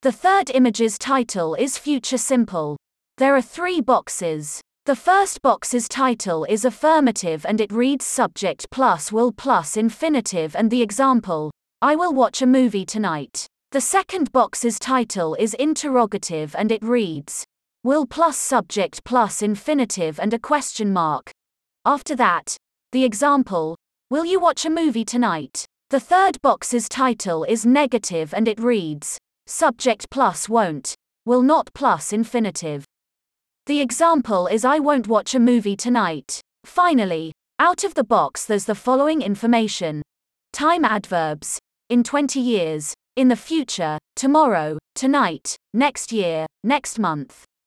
The third image's title is future simple. There are 3 boxes. The first box's title is affirmative and it reads subject plus will plus infinitive and the example, I will watch a movie tonight. The second box's title is interrogative and it reads, will plus subject plus infinitive and a question mark. After that, the example, will you watch a movie tonight? The third box's title is negative and it reads, subject plus won't, will not plus infinitive. The example is I won't watch a movie tonight. Finally, out of the box there's the following information. Time adverbs, in 20 years, in the future, tomorrow, tonight, next year, next month.